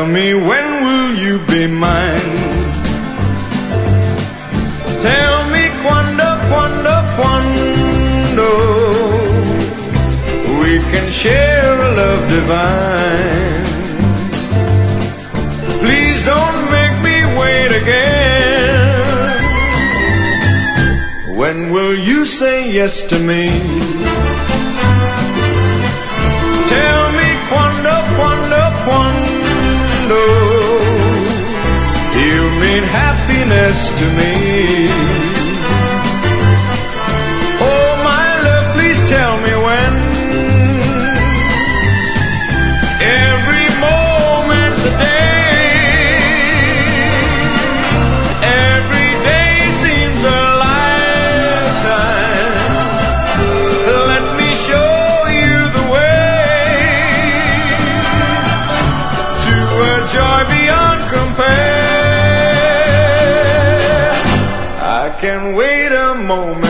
me, when will you be mine? Tell me quando, quando, quando we can share a love divine. Please don't make me wait again. When will you say yes to me? Tell me quando, quando, quando you mean happiness to me. Oh my love, please tell me when. Every moment's a day, every day seems a lifetime. Let me show you the way to a joy beyond compare. I can wait a moment.